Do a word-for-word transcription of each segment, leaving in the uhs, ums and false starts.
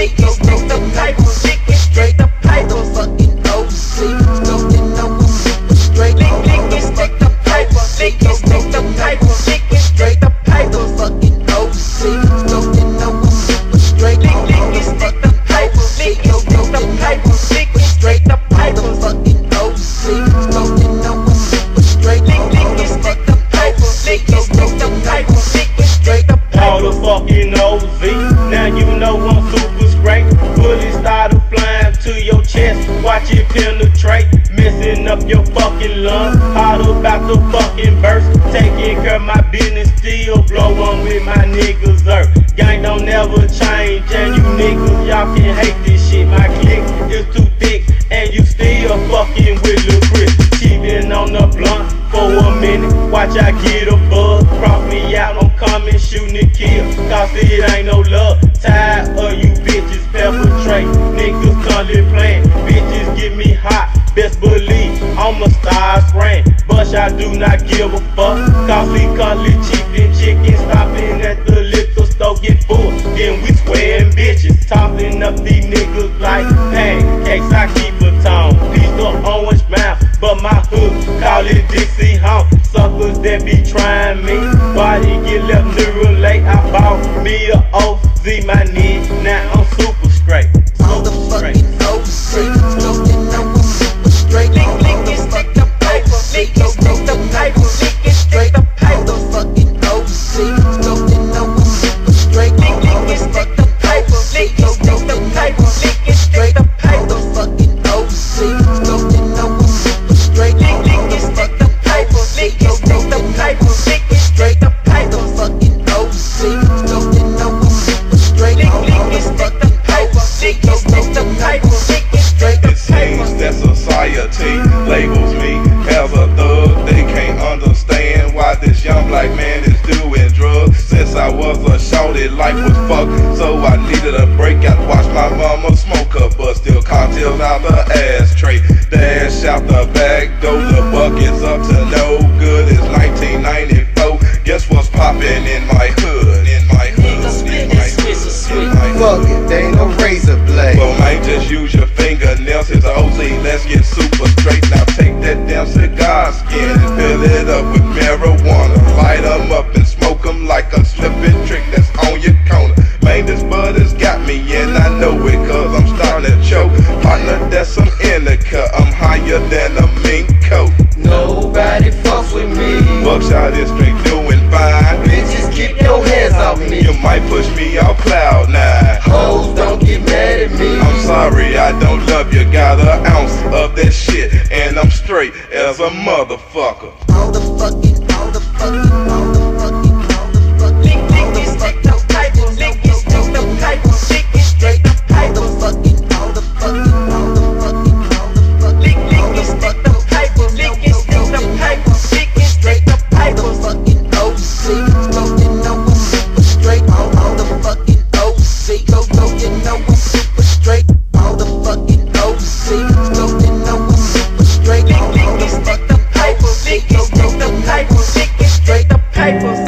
Licking straight the paper, licking straight the paper, fucking O C. Don't you know I'm super straight? Licking straight the paper, licking straight the paper, licking straight the paper, fucking O C. Don't you know I'm super straight? Licking straight the paper, licking straight the paper, licking straight the paper, fucking O C. Don't you know I'm super straight? Licking straight the paper, licking straight the paper, licking straight the paper. All the fucking O Z. Now you know I'm super straight. Bullets started flying to your chest. Watch it penetrate, messing up your fucking lungs. Hard about the fucking burst. Taking care of my business, still blow on with my niggas earth. Gang don't never change, and you niggas, y'all can hate this shit. My clique is too thick, and you still fucking with Lil Chris. She been on the blunt for a minute. Watch I get a buzz. Cross me out, I'm coming, shooting and kill. Cause it ain't no love. Tired of you bitches perpetrate. Niggas currently playing. Bitches get me hot. Best believe I'm a star spraying. But I do not give a fuck. Cause we currently cheap and chicken. Stopping at the liquor store, get full. Then we swearing bitches. Tossing up these niggas like pancakes. I keep a tone. Piece of orange mouth. But my hood call it Dixie Home. Suckers that be trying me. Body get left neural late. I bought me a O Z, my knee. Now I'm super straight. All the fucking O C. Don't you know I'm super straight? Licking straight the paper, licking straight the paper, licking straight the paper, fucking O C. Don't you know I'm super straight? Licking straight the paper, licking straight the paper, licking straight the paper, fucking O C. Don't you know I'm super straight? Licking straight the paper, licking straight the paper, licking straight the paper, fucking O C. Don't you know I'm super straight? Licking straight the paper, licking straight the paper, licking straight the paper. It seems that society labels me as a thug. They can't understand why this young black man is doing drugs. Since I was a shorty, life was fucked, so I needed a break. I watched my mama smoke her, but still cocktails out the ashtray. Dash out the back door, the bucket's up to no good. It's nineteen ninety-four. Guess what's poppin' in my hood? In my hood. In my hood. In my hood. Fuck it, they ain't no razor blade. Well, man, just use your fingernails. It's O Z, let's get super straight. Now take that damn cigar skin and fill it up with marijuana. Light 'em up and smoke 'em like a slipping trick that's on your corner. Man, this bud has got me and I know it, cause I'm starting to choke. Partner, that's some indica. I'm higher than a mink coat. Nobody fucks with me. Buckshot is straight doing fine. Bitches, keep your hands off me. You might push me off cloud nine. Hoes, don't get mad at me. I'm sorry, I don't love you. Got an ounce of that shit, and I'm straight as a motherfucker. All the fucking, all the fucking, all the fucking, all the fucking, licking straight the paper, licking straight the paper, licking straight the paper, fucking, all the fucking, all the fucking, all the fucking, licking straight the paper, licking straight the paper, licking straight the paper, fucking O C. Don't you know I'm super straight? All, all the fucking O C. Don't, don't you know I'm super straight? All the fucking O C. Don't you know I'm super straight? Licking straight the paper, licking straight the paper, licking straight the papers.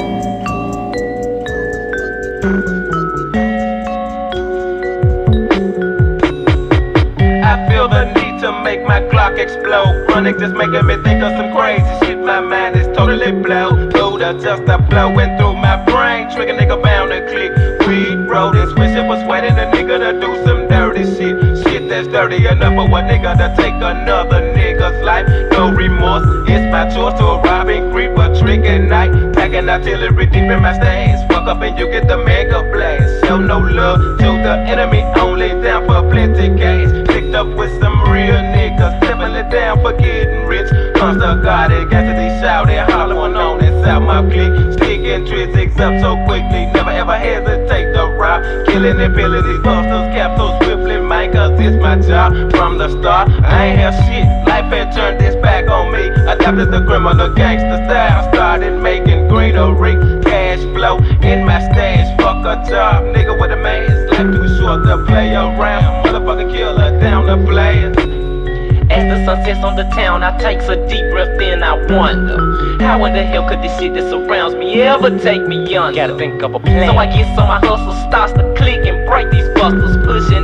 I feel the need to make my Glock explode. Chronic just making me think of some crazy shit. My mind is totally blown. Blue the just a blowing through my brain. Trigger nigga bound to click. Weed road and switch it was sweating a nigga to do some dirty shit. Shit that's dirty enough for a nigga to take another nigga's life. No remorse. It's my choice to rob and creep a trick at night. Packing artillery deep in my stains. Fuck up and you get the mega blast. Show no love to the enemy. Only down for plenty gains. Picked up with some real niggas. Stepping it down for getting rich. Comes the God, it got to be shouting. Hollering on inside my clique. Sticking tricks up so quickly. Never ever hesitate to rob. Killing and peeling these busters. Capsules swiftly, man, cause it's my job. From the start, I ain't have shit. Life had turned this back on me. Adapted the criminal gangster style. Started making greenery. Cash flow in my stash. Fuck a job, nigga with a mask. Life too short to play around. Motherfucker killer down the blast. As the sun sets on the town, I take a deep breath in, I wonder how in the hell could this shit that surrounds me ever take me under? Gotta think of a plan. So I get some my hustle starts to click and break these busters, pushing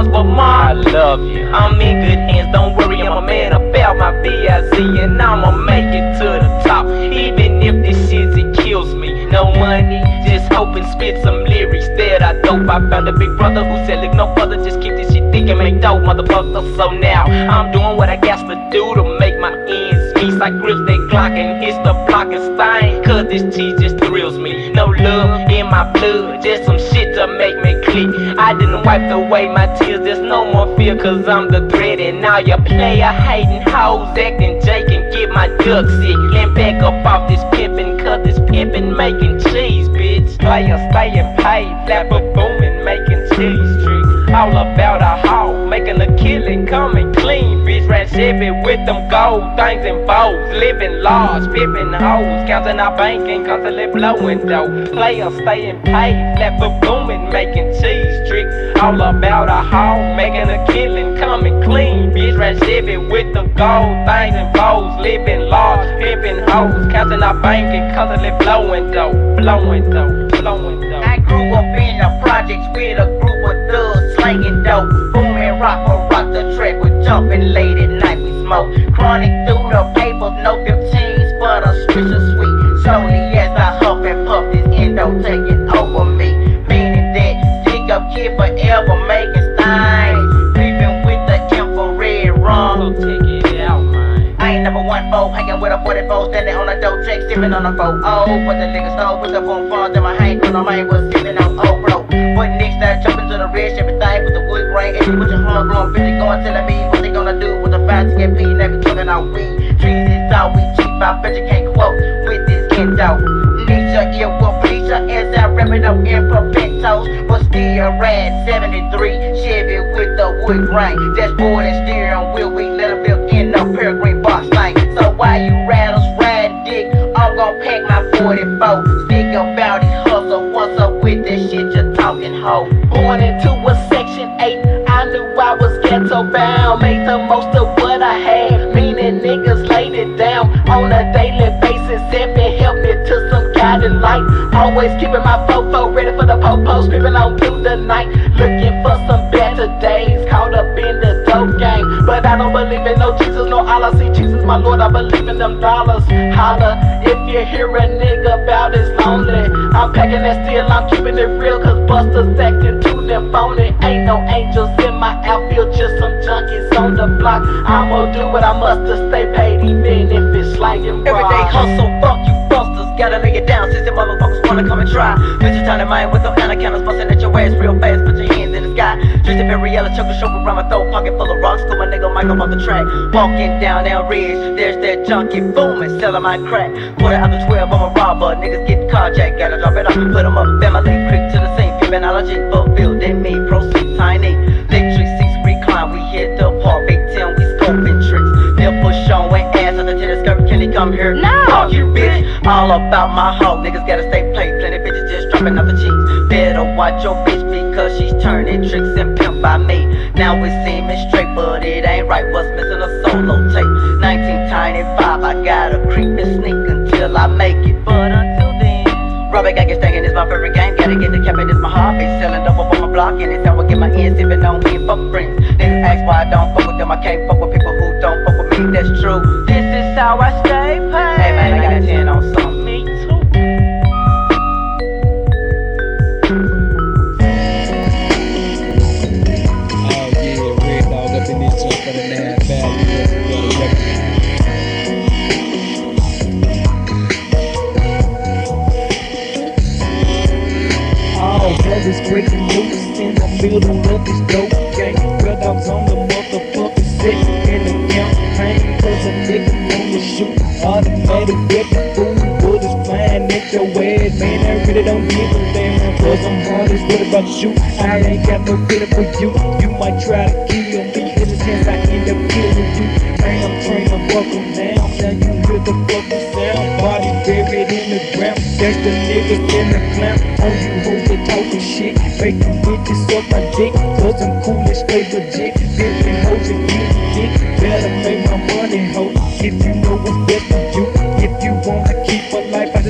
moms, but mom, I love you. I'm in good hands, don't worry, I'm a man about my B I Z, and I'ma make it to the top. Even if this shit, it kills me. No money, just hoping, spit some lyrics that I dope. I found a big brother who said, look no further, just keep this shit thick and make dope, motherfucker. So now, I'm doing what I got to do to make my ends meet. I grip that Glock and hits the block and stain, cause this cheese just thrills me. No love in my blood, just some shit to make me click. I didn't wipe away my tears, there's no more fear, cause I'm the threat. And now you player hating hoes, acting Jake and get my duck sick. And back up off this pimpin', cause this pimpin' making cheese, bitch. Player stayin' paid, flapper boomin', making cheese tricks. All about a hoe, making a killing, coming clean, bitch. Ran shipping with them gold things and bows, living large, pimpin' hoes, counting our banking, constantly blowing dough. Player stayin' paid, flapper boomin', making cheese tricks. All about a hoe, making a killing, coming clean, bitch. Ran shipping with them gold things and bows, living large, pimpin' hoes, counting our banking, constantly blowing dough, blowing dough, blowing dough. I grew up in the projects with a group of thugs slanging dope, booming rock or rock the track with jumping late at night we smoke. Chronic through the papers, no fifteens, but a switch of sweet. Slowly as I huff and puff, this endo taking over me, meaning that stick up kid forever making stains, creeping with the infrared rum. So take it out, man. I ain't never one foe, hanging with a forty-four, standing on a dope check, sipping on a four oh. But the nigga stole, put up on funds, and my hand when my mind was sipping on old bro. But next time jumping to the red, everything with the wood grain, and with your horn growing, bitch, going telling me what they gonna do with the five to get paid, never talking out weed. Trees is all we cheap, I bet you can't quote with this endo. Need your ear, will bleach your ass out, wrap it up in perpentos, but still rad seventy-three Chevy with the wood grain, dashboard and steering wheel, we let a built in no peregrine box thing. So while you rattles ride dick, I'm gon' pack my forty-four, stick about it, hustle, what's up with that shit you're talking, ho? Born into a section eight, I knew I was ghetto bound. Made the most of what I had, meaning niggas laid it down on a daily basis. If it helped me to some guiding light, always keeping my fofo ready for the po-po, screaming on through the night, looking for some better days. Caught up in the dope game, but I don't believe in no Jesus, no Allah. See Jesus, my Lord, I believe in them dollars. Holla if you hear a nigga about his lonely. I'm packing that steel, I'm keeping it real, cause busters acting too damn phony. Ain't no angels in my outfield, just some junkies on the block. I'ma do what I must to stay paid, even if it's slanging broad. Everyday hustle, fuck you busters, gotta lay it down since the motherfuckers wanna come and try. Bitches trying to mind with no anacondas, busting at your ass real fast, put your hands in the sky. Tristan Perriella, choke a chauffeur around my throat, pocket full of rocks, throw my nigga Mike up off the track. Walking down down Ridge, there's that junkie booming, selling my crack. Quarter out the twelve, I'm a robber, niggas get carjacked, gotta drop it off, put them up, family, quick to the scene, criminology, fulfilled in me, proceed tiny. Electric seats recline, we hit the park, Big Ten, we scoping tricks. Nipple showing ass on the tennis skirt, can he come here? No, Fuck you, bitch. All about my hoe, niggas gotta stay play, plenty bitches just dropping off the cheeks. Better watch your bitch because she's turning tricks and pimp by me. Now it seeming straight, but it ain't right. What's missing a solo tape? nineteen ninety-five, I gotta creep and sneak until I make it. But until then, rubber gang is staying is my favorite game. Gotta get the cap, it is my hobby. Selling dope up on my block, and it's how I get my ends. Sipping on me and fuck friends. Niggas ask why I don't fuck with them. I can't fuck with people who don't fuck with me. That's true. This is how I stay paid. Hey man, I got a ten on something. Me too. Oh yeah, Red Dog up in this joint for the nine value. All brothers breaking loose in the middle of this dope game. Red Dogs on the motherfucking set in the campaign, cause a nigga wanna shoot automatic weapon, fool, bullets flying at your ass. Man, I really don't give a damn, cause I'm honest, what about you? I ain't got no feeling for you. You might try to kill me, in the chance I end up killing you. Man, I'm trying to buckle down, now you hear the fucking sound. Body buried in the ground, that's the niggas in the clown. On you hoes that talking shit, making bitches suck my dick, cause I'm cool and straight legit. Bitchin' hoes and getting dick, better make my money, ho. If you know what's best for you, if you wanna keep a life, I just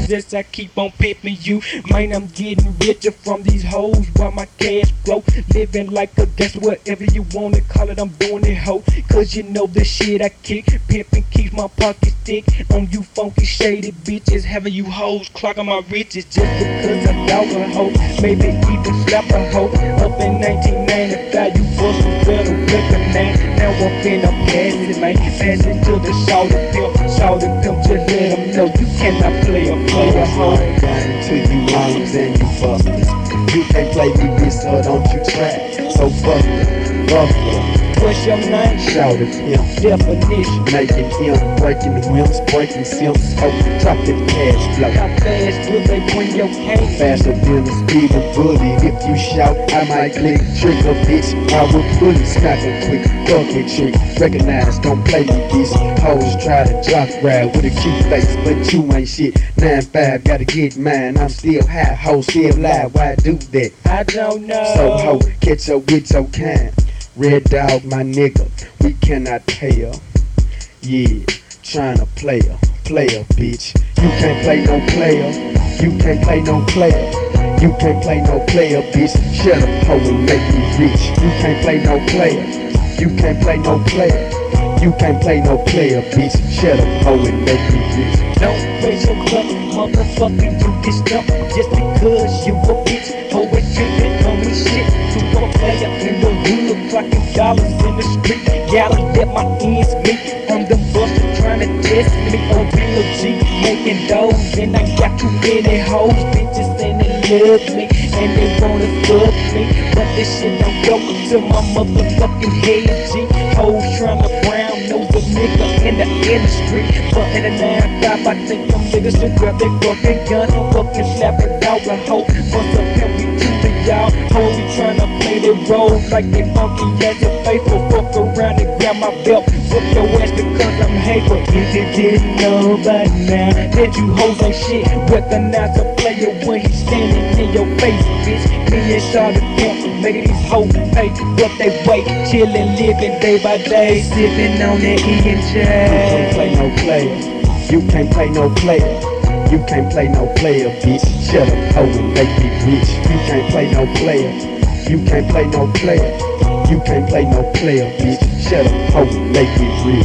dollars as I keep on pimping you. Man, I'm getting richer from these hoes while my cash flow. Living like a guess whatever you wanna call it, I'm doing it, ho. Cause you know the shit I kick. Pimpin' keeps my pockets thick. On you funky shady bitches, having you hoes clocking my riches just because I dog a hoe. Maybe even slap a hoe. Up in nineteen ninety-five, you bustin' better recognize. Now I'm finna pass it, man. Pass it to the shawty pimp. Shawty pimp, just let them know you cannot play a player, hoe. Got into you hoes and you busters. You can't play me, bitch, so don't you try. So fuck it, fuck it. What's your name? Shawty pimp. Definition. Making him, breaking the whims, breaking sims. Oh, drop that cash flow. How fast will they bring your cane? Faster than a speeding bullet. If you shout, I might click. Trigger, bitch, I will bully. Smack a quick, fuck it, trick. Recognize, don't play me, these hoes try to jock ride with a cute face, but you ain't shit. nine five, gotta get mine. I'm still high, ho, still live. Why do that? I don't know. So ho, catch her with your kind. Red dog, my nigga, we cannot pay her. Yeah, tryna play her, play her, bitch. You can't play no player, you can't play no player. You can't play no player, bitch. Shut up, ho, and make me rich. You can't play no player, you can't play no player. You can't play no player, bitch. Shut up, ho, and make me rich. Don't raise your cup, motherfucker, you get stumped just because you a bitch. Always trippin' on me shit. Super player in the hood, clocking dollars in the street. Gotta let my ends meet. I'm the buster tryna test me. On real G, making dough, and I got too many hoes, bitches, and they love me, and they wanna fuck me. But this shit don't go to my motherfucking head, G. Hoes tryna brown nose a nigga in the industry. But in the nine five, I think them niggas should grab their fucking gun and fucking slap a dog a hoe. Bust a pimp, we to the y'all. Hoes be tryna play their role like they funky as a faithful. Fuck around and grab my belt. Fuck your ass because I'm hateful. If you didn't know by now that you hoes ain't shit, recognize a player when he's standing in your face, bitch. Me and Shawty pimp, making these hoes pay what they wait. Chillin', living day by day, sippin' on that E and J. You can't play no player, you can't play no player. You can't play no player, bitch. Shut up, ho, and make me rich. You can't play no player, you can't play no player. You can't play no player, bitch. Shut up, ho, and make me rich.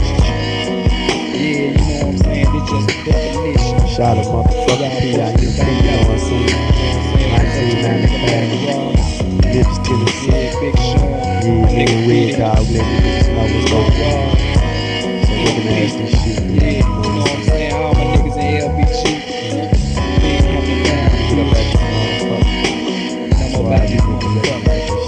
Yeah, you know what I'm saying? This just the definition. Shout out motherfucking P I U, you know what I'm saying? nineteen ninety-five, Memphis, Tennessee. Yeah, Big Sean. Yeah, nigga, Red Dog, let me just know what's going on. So recognize this shit, man. Yeah, you know what I'm saying? All my niggas in L B G. Big coming down. Get up at this motherfucker. No more about this motherfucker.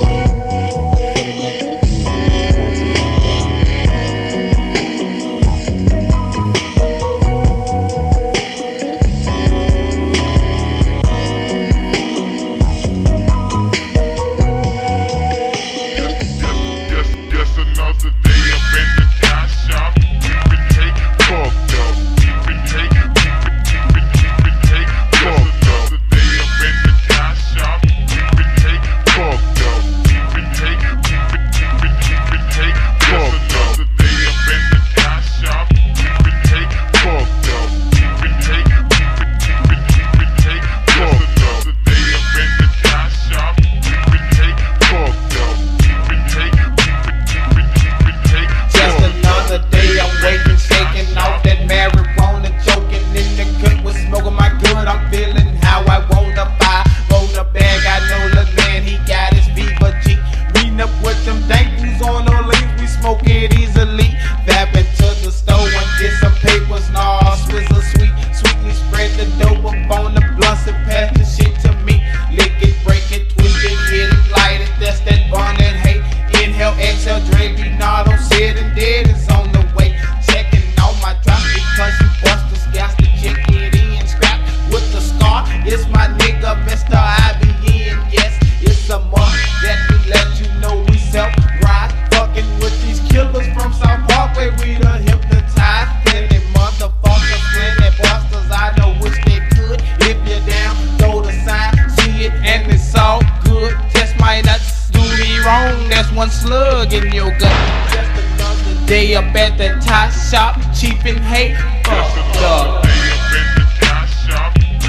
One slug in your gut. Just another day up at the top shop, cheap and hate. Fuck up.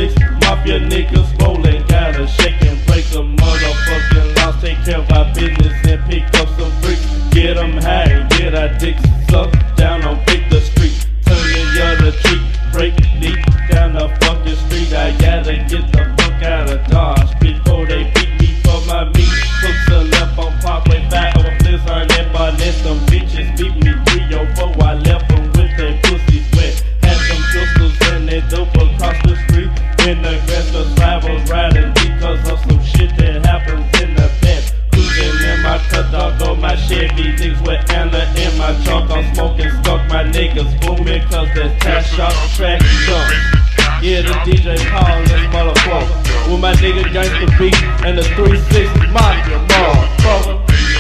six, mafia niggas rolling, gotta shake and break a motherfucking loss. Take care of our business and pick up some bricks. Get 'em high, get our dicks sucked down on pick the street. Turn the other cheek, break deep down the fucking street. I gotta get the fuck out of Dodge before they beat me for my meat. Hooks are left on Parkway back over this on that bonnet. Some bitches beat me three oh four. I left them with their pussies wet. Had some pistols and they dope across the street. When the aggressors rivals riding because of some shit that happens in the past. Cruising in my cut dog on my Chevy. Niggas with Anna in my trunk. I'm smoking stuck. My niggas booming cause that's tash shot track jump. Yeah, the D J Paul, this motherfucker. With my nigga Gangsta Beat and the three sixty Mafia, motherfucker.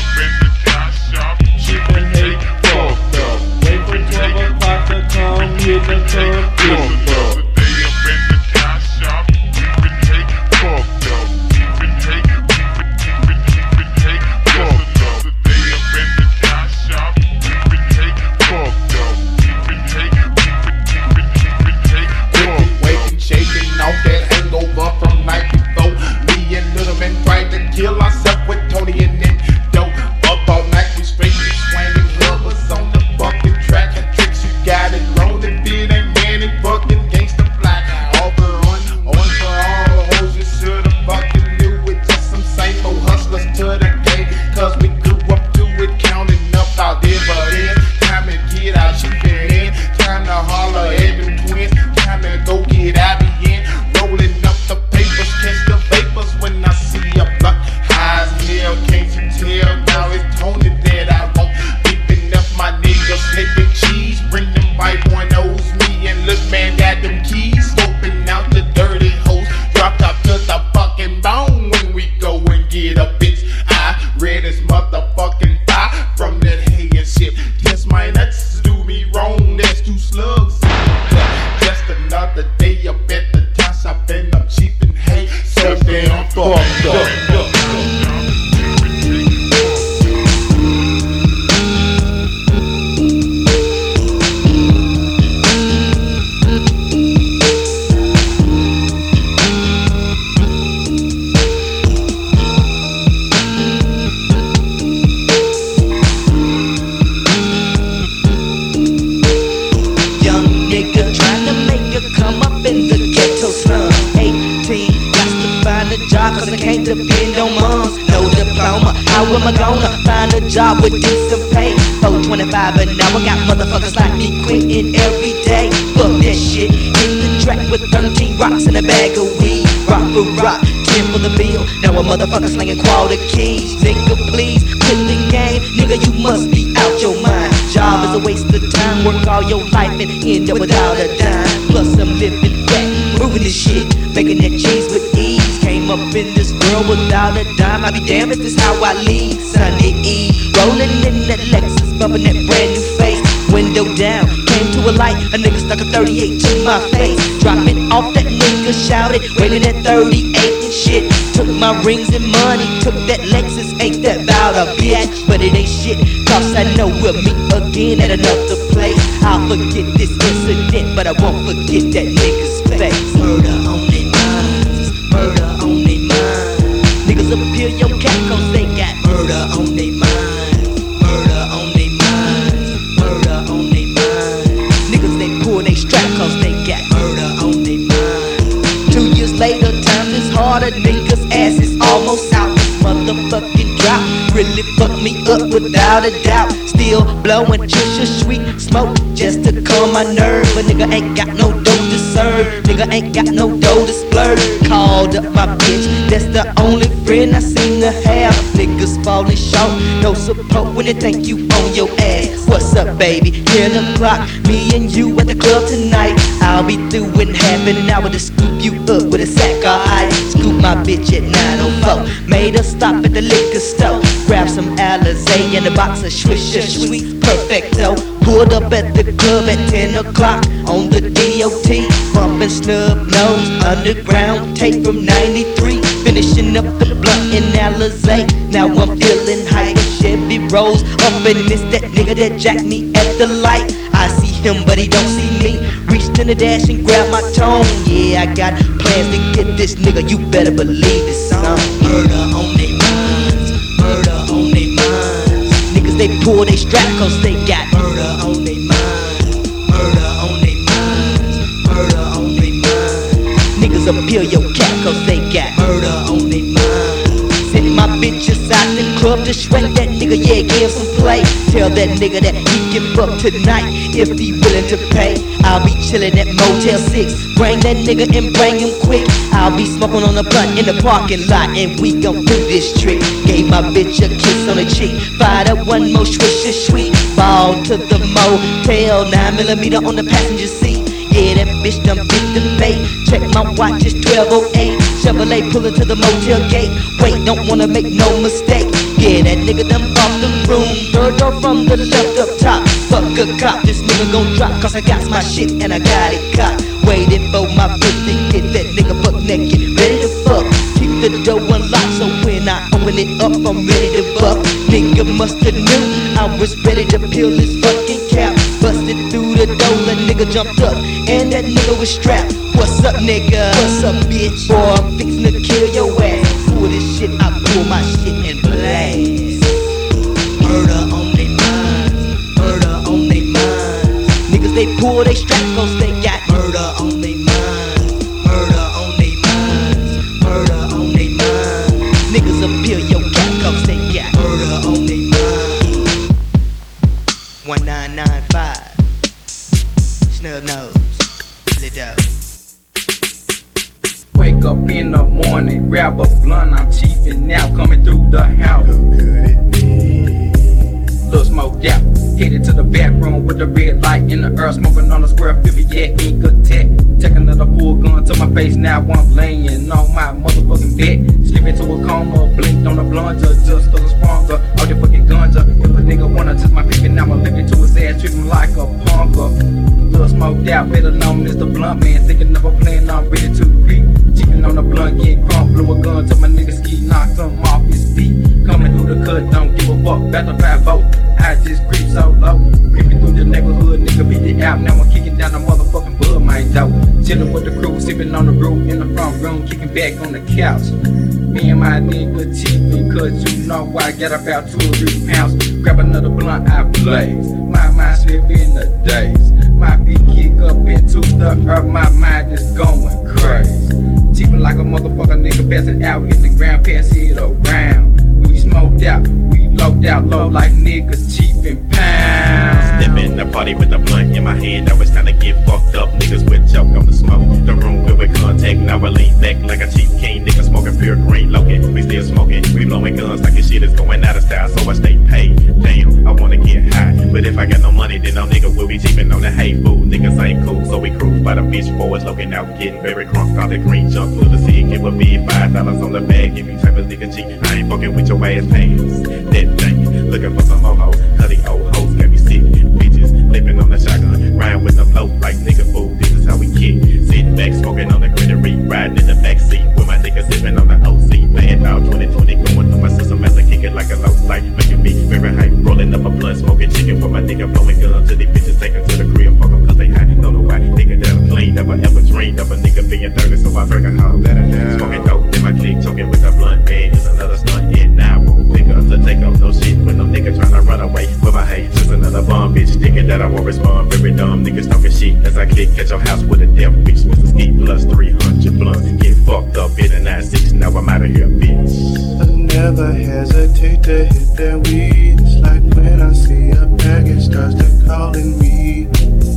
Cheap and hate, fucked up. Wait for twelve o'clock to come, hit the club, fucked up. Kill ourselves with Tony and then dope. Up all night, we straight be swinging lovers on the bucket track. And tricks you got it wrong. If it ain't man and fucking gangsta black. All for on, on for all the hoes you shoulda fucking knew it. Just some same old hustlers to the game. Cause we grew up to it, counting up our dividends. Time to get our shit in. Time to holler at them twins. Time to go get Abby in. Rolling up the papers, catch the vapors when I see a block. Can't you tell now it's Tony that I want? Beeping up my niggas, slipping cheese. Bring them white one O's me and look man got them keys. Scoping out the dirty hoes. Dropped up to the fucking bone when we go and get a bitch. I read this motherfucking fire from that hay and shit. Just my nuts do me wrong, there's two slugs. Just another day up at the town shop and I'm cheap and hay. So damn fucked up. Cause I can't depend on moms, no diploma. How am I gonna find a job with decent pay? four twenty-five an hour, got motherfuckers like me quitting every day. Fuck that shit, hit the track with thirteen rocks and a bag of weed. Rock for rock, ten for the bill. Now a motherfucker slinging quality keys. Nigga please, quit the game. Nigga you must be out your mind. Job is a waste of time, work all your life and end up without a dime. Plus I'm living fat, moving this shit, making that cheese with ease. Came up in this world without a dime. I be damned if this how I leave. Sunday Eve, rolling in that Lexus, bumping that brand new face. Window down, came to a light. A nigga stuck a thirty-eight to my face. Dropping off that nigga shouted, waiting at thirty-eight and shit. Took my rings and money, took that Lexus, ain't that bout a bitch. But it ain't shit, cause I know we'll meet again at another place. I'll forget this incident, but I won't forget that nigga's face. Murder on their minds, murder on their minds. Niggas appeal your cat cause they got murder on their minds, murder on their minds, murder on their minds. Niggas they pull they strap cause they got murder on their minds. Two years later, times is harder, niggas ass is almost out. This motherfucking drop really fucked me up without a doubt. Still blowing Trisha sweet smoke just to calm my nerve. But nigga ain't got no dough to serve, nigga ain't got no dough to splurge. Called up my bitch, that's the only friend I seem to have. Niggas falling short, no support when they think you on your ass. What's up baby, ten o'clock, me and you at the club tonight. I'll be through in half an hour to scoop you up with a sack of ice. Scoop my bitch at nine oh four, made her stop at the liquor store. Grab some Alizé and a box of Swisher Sweet Perfecto. Pulled up at the club at ten o'clock on the D O T. Bumpin' snub nose, underground tape from ninety-three. Finishing up the blunt in Alizé, now I'm feeling hype. Chevy rose up and it's that nigga that jacked me at the light. I see him but he don't see me. Reached in the dash and grabbed my tone. Yeah, I got plans to get this nigga, you better believe it's on. Murder on they minds, murder on they minds. Niggas they pull they strap cause they got murder on they minds, murder on they minds, murder on they minds. Niggas appeal your cap cause they got murder on they minds. Send my bitches out the club to sweat that nigga, yeah, give some play. Tell that nigga that he can fuck tonight if he willing to pay. I'll be chillin' at Motel six, bring that nigga and bring him quick. I'll be smoking on the blunt in the parking lot and we gon' do this trick. Gave my bitch a kiss on the cheek, fired up one more swisher sweet. Ball to the motel, nine millimeter on the passenger seat. Yeah, that bitch done bit the bait. Check my watch, it's twelve oh eight. Chevrolet pullin' to the motel gate. Wait, don't wanna make no mistake. Yeah, that nigga done off the room. Third door from the left up top. Fuck a cop, this nigga gon' drop. Cause I got my shit and I got it cocked. Waiting for my bitch to get that nigga buck naked, ready to fuck. Keep the door unlocked so when I open it up, I'm ready to fuck. Nigga musta knew I was ready to peel his fucking cap. Busted through the door, that nigga jumped up, and that nigga was strapped. What's up, nigga? What's up, bitch? Boy, I'm fixin' to kill your ass. Pull this shit, I pull my shit and blast. Murder on they minds, murder on they minds. Niggas they pull they strap cause they got murder on they minds, murder on they minds, murder on they minds. Niggas appeal your cap cause they got murder on they minds. one nine nine five Snub nose, Lido. Wake up in the morning, grab a blunt, I'm chiefin' now, coming through the house. Little smoked out, headed to the bathroom with the red light in the earth, smoking on the square fifty, yeah, ink attack. Take another full gun to my face, now I'm laying on my motherfucking bed. Slip into a coma, blinked on the blunder, just cause I'm stronger. All the fucking guns up, if a nigga wanna touch my pick and I'ma lick it to his ass, treat him like a punker. Little smoked out, better known as the blunt man, thinking of a plan, I'm ready to creep. Cheating on the blunt, getting crunk, blew a gun to my nigga ski, knocked him off his feet. Coming through the cut, don't give a fuck, about the five vote. I just creep so low, creeping through the neighborhood, nigga beat it out. Now I'm kicking down the motherfucking bud, my dope. Chillin' with the crew, sipping on the brew in the front room, kicking back on the couch. Me and my nigga cheapin', cause you know I got about two or three pounds. Grab another blunt, I blaze. My mind slip in the days. My feet kick up into the earth, my mind is going crazy. Cheapin' like a motherfucker, nigga passing out, hit the ground, pass it around. We smoked out, we locked out low like niggas cheapin' pounds. Step in the party with a blunt in my hand, now it's time to get fucked up. Niggas with choke on the smoke. The room filled with contact, now I lean back like a cheap king. Nigga smoking pure green Logan, we still smoking. We blowing guns like this shit is going out of style, so I stay paid. Damn, I wanna get high, but if I got no money, then no nigga will be cheapin' on the hay food. Niggas ain't cool, so we cruise by the beach boys, looking out, getting very crunk. All the green junk, little see, give a big five dollars on the bag. Give me type of nigga cheap, I ain't fucking with your ass pants. That thing, looking for some more hoes, cutty old hoes, got me sick. Bitches, living on the shotgun, riding with the float like nigga fool. This is how we kick. Sitting back, smoking on the greenery, riding in the back seat with my nigga sipping on the O C. Playing out twenty twenty, going through my system as I kick it like a low light, making me very hype. Rolling up a blunt, smoking chicken for my nigga, blowing guns to these bitches, taking to the crib, fuck 'em cause they high. Don't know why, nigga that I'm clean, never ever dreamed of a nigga being dirty, so I break a hoe. Smoking dope in my clique, choking with a blunt, man, it's another stunt, and now I won't pick up to take off no shit when no nigga tryna run away with my hate. Just another bomb bitch, thinking that I won't respond. Very dumb niggas talking shit as I click at your house with a death bitch. Mister Ski plus three hundred blunts, get fucked up in a nine six, now I'm out of here, bitch. I never hesitate to hit that weed. It's like when I see a bag, it starts to calling me.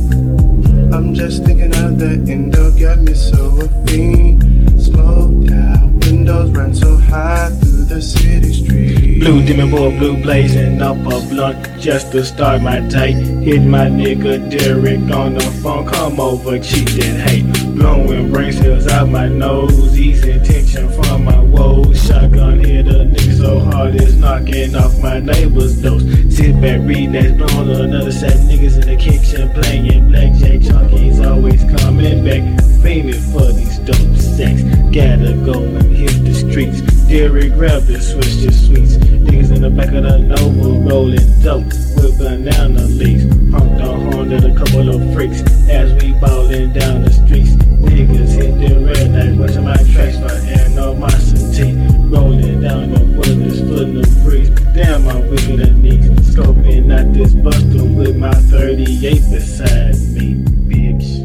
I'm just thinking of the endo, got me so a fiend. Smoked out, windows run so high through the city streets. Blue demon boy, blue blazing up a blunt just to start my day. Hit my nigga Derek on the phone, come over, cheat that hate. Blowing brain cells out my nose, easing tension from my woes. Shotgun hit a nigga so hard it's knocking off my neighbor's dose. Sit back, read that blowing another set niggas in the kitchen playing blackjack. Junkies always coming back, fiending for these dope sacks. Gotta go and hit the streets. Derek grabbed the switch to sweets. Niggas in the back of the Nova rolling dope with banana leaves. Honked on horn at a couple of freaks as we ballin' down the streets. Niggas hit the red light, watching my tracks for animosity. Rolling down the wilderness, footin' the breeze. Damn, I'm wicked at knees. Scoping out this buster with my thirty-eight beside me, bitch.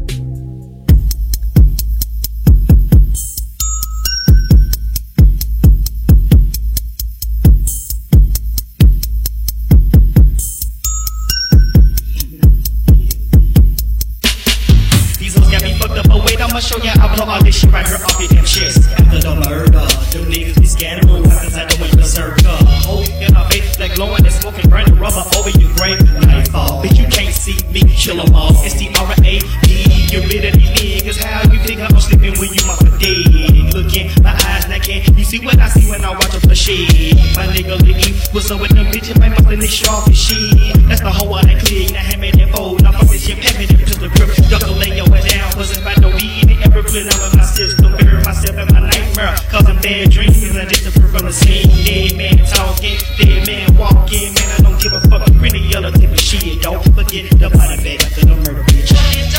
I'ma show ya, I'll blow all this shit right here off your damn chest. After the murder, them niggas be scattering weapons at the wind berserker. Hope in our face, like glowing and smoking burning rubber over your grave. Nightfall, bitch, you can't see me, kill them all. It's the R A D, get rid of these niggas. How you think I'm sleeping when you mama dead? Looking, my eyes knocking, you see what I see when I watch up the shit. My nigga Lee, what's up with them bitches? My mother, they show off his shit. That's the whole I clean, I hand me that fold. Now fuck this shit, pay me that pistol grip. Duck to lay your ass down, wasn't by no weed. Ever put out of my system, bury myself in my nightmare. Causing bad dreams, I just approve from the scene. Dead man talking, dead man walking. Man, I don't give a fuck, pretty yellow type of shit. Don't forget the body bag after the murder, bitch.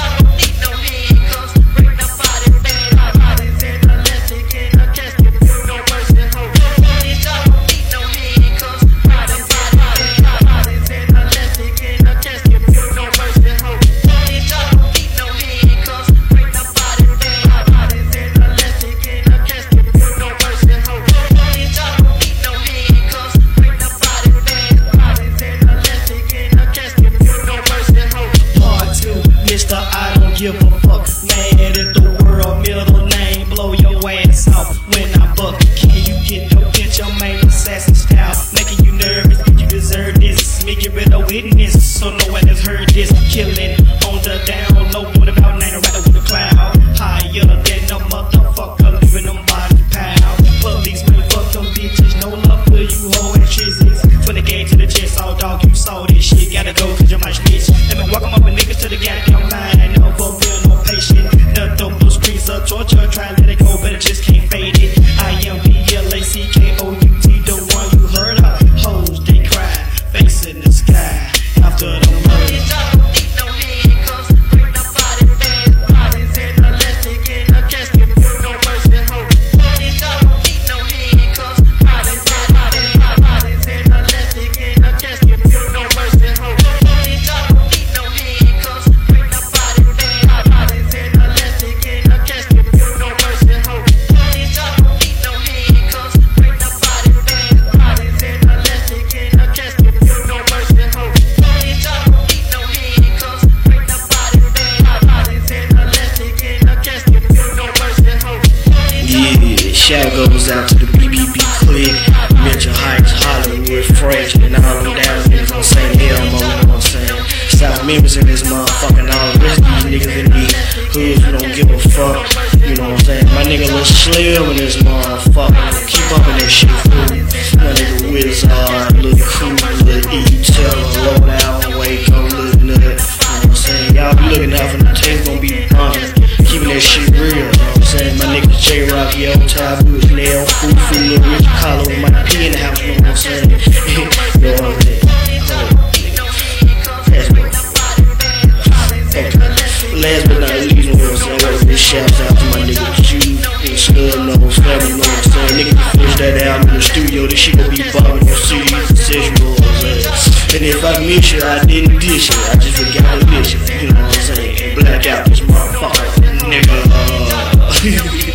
Give a fuck, mad at the world, middle name, blow your ass out when I buck. Can you get your bitch, your main assassin style, making you nervous, you deserve this, make it rid of witness, so no one has heard this, killing on the down low, what about nine right with the cloud, higher than a motherfucker, leaving them body pound, police, man, fuck them bitches, no love for you whole actresses, twenty K to the chest, all dog, you saw this shit, gotta go cause you're my snitch, let me walk them up with niggas to the goddamn line. Those streets of torture, try to let it go, but it just can't fade it. I am P L A C K O U T, the one you heard of. Hoes, they cry, face in the sky after the murder. Shout goes out to the B B B clique, Mitchell Heights, Hollywood, Fresh, and all them down niggas on Saint Elmo, you know what I'm saying? South members in this motherfucking, all the rest of these niggas in these hoods who don't give a fuck, you know what I'm saying? My nigga Lil Slim in this motherfucker, keep up in this shit, fool. My nigga Wizard, Lil Cool, Lil E, Teller, Low Down, Waco, Lil Nut, you know what I'm saying? Y'all be looking out for the tape, gon' be pumping, keeping that shit real, you know what I'm saying? My nigga J-Rock, Yo, Taboo, Nail, Foo Foo, Lil Rich, Collar with my P in the house, you know what I'm saying? Yo, all of that. Last but not least, you know what I'm saying? I got a big shout out to my nigga Jude, nigga Snub Nose, family, you know what I'm saying? Nigga can finish that album in the studio, this shit gon' be bombing on C Ds and sexual, and if I miss you, I didn't dish it, I just forgot to miss you, you know what I'm saying? And black out this motherfucker, nigga, uh...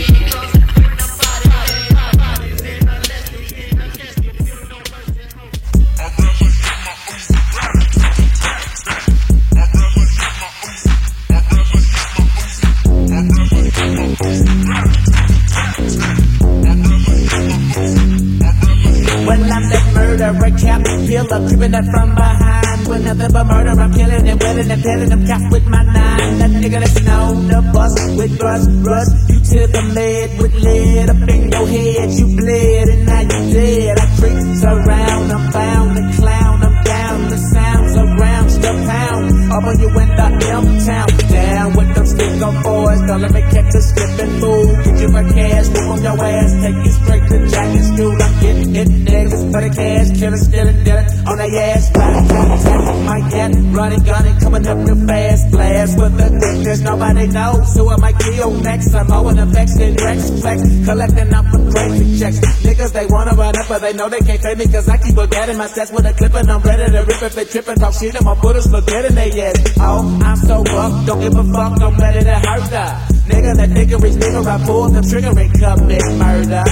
Well, I'm that murderer, caterpillar, creeping up from behind. With nothing but murder, I'm killing and willing and killing them cops with my nine. That nigga that's known the bus with rust, rust. You took a lead with lead up in your head. You bled and now you dead. I creeps around, I'm bound to clown, I'm down. The sounds around, still pound. Up on you in the M-town. Down with them stick-up boys, don't let me catch a slipping fool. Get you for cash, move on your ass, take you straight to Jackson School. I'm getting hit niggas for the cash, killing, stealing, dealing on their ass. Riding, trying to tap my cat, running, gunning, coming up real fast. Blast with the thickness, nobody knows who I might kill next. I'm owing the vex and Rex flex, collecting up for crazy checks. Niggas, they wanna run up, but they know they can't fade me, cause I keep forgetting my stats with a clip and I'm ready to rip if they trippin', talk shit and my bullets look dead in their ass. Oh, I'm so buff, don't give a fuck, I'm ready to hurt her. Nigga, that nigga is nigga, I pull the trigger and commit murder.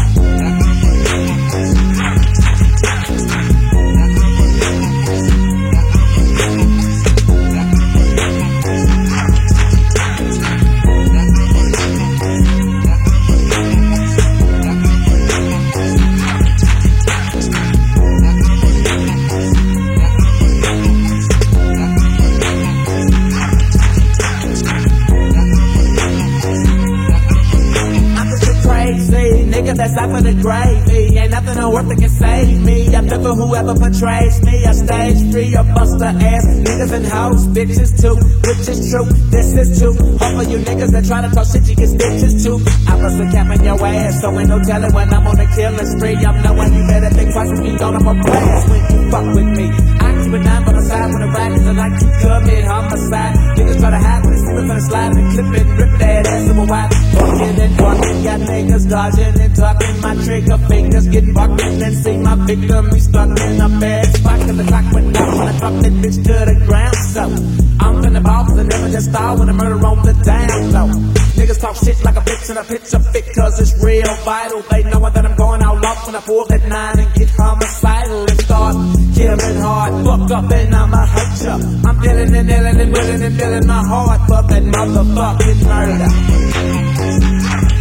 That's out for the gravy. Ain't nothing on earth that can save me. I'm there for whoever portrays me. I stage free, I bust the ass. Niggas and hoes, bitches too. Which is true, this is true. All for you niggas that try to talk shit, you get stitches too. I bust a cap in your ass, so ain't no telling when I'm on a killing spree. I'm knowing you better think twice when you don't have a blast when you fuck with me. I keep a nine by the side when the ride, cause I like to commit homicide. Niggas try to hide when it's slipping and sliding and clipping, rip that ass super wide. Fucking and fucking, got niggas dodging and talking, my trigger fingers getting bucked and see my victim, he stuck in a bad spot, cause the clock went down when I dropped that bitch to the ground. So I'm finna ball, cause I never just start when I murder on the down low. Niggas talk shit like a bitch and I pitch a fit, cause it's real vital. They know that I'm going out lost when I pull that nine and get homicidal and start killing hard. Fuck up and I'ma hurt ya. I'm dealing and dealing and willing and feeling my heart for that motherfucking murder.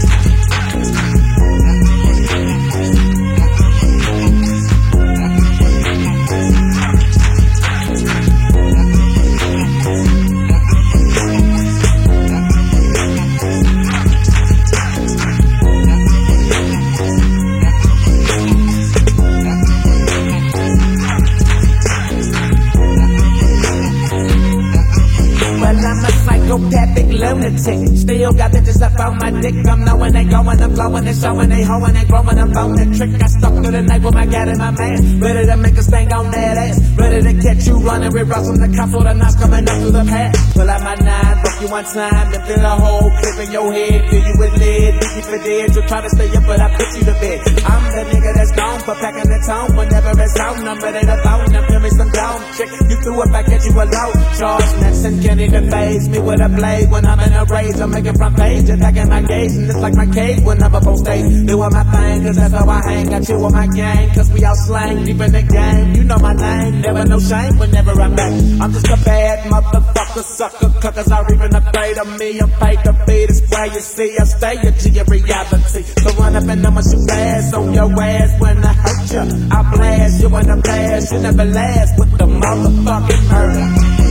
Psychopathic lunatic, still got bitches up on my dick. I'm knowing they going, I'm flowing, they showing, they hoeing, they growing, I'm on that trick. I stuck through the night with my gat in my man, ready to make a sting on that ass, ready to catch you running with rocks from the cops or the knots coming up through the pad. Pull out my nine, broke you one time, then fill a whole clip in your head, fill you with lead, beat you for dead. You try to stay up, but I put you to bed. I'm the nigga that's gone for packing the tone whenever it's on. I'm ready to phone, now feel me some down chick. You threw it back at you alone. Charge Manson can't even phase me with a blade when I'm in a rage. I'm making front page, attacking my gaze, and it's like my cage when I'm up on stage. Doing my thing, cause that's how I hang. Got you on my gang, cause we all slang deep in the game. You know my name, never no shame whenever I'm back. I'm just a bad motherfucker, sucker, cause I'm even afraid of me. I'm paid to be this way, you see. I stay into your reality. So run up and I'ma shoot ass on your ass when I hurt ya. I blast you in the blast, you never last with the motherfucking murder.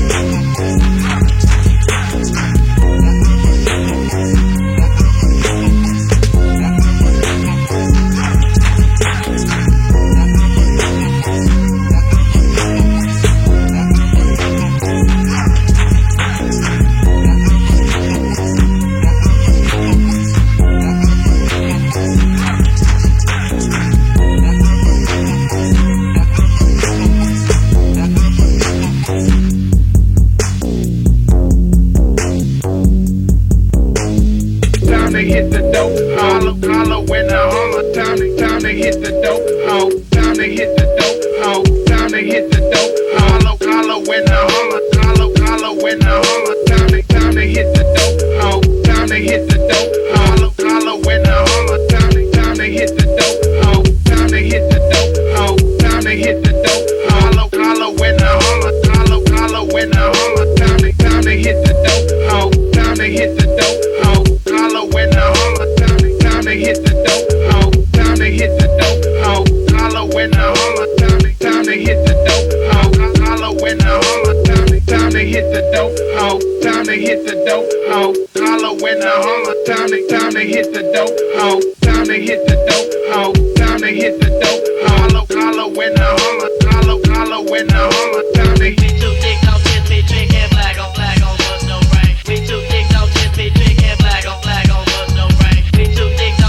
We too thick, don't just be drinking black on black on us, no rain. We too thick,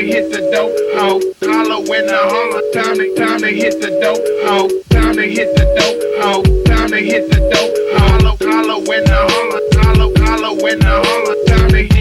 hit the dope, oh. Holla when the holla, time to, time to hit the dope, oh. Time to hit the dope, oh. Time to hit the dope, holla, holla when the holla, holla, holla when the holla, time to hit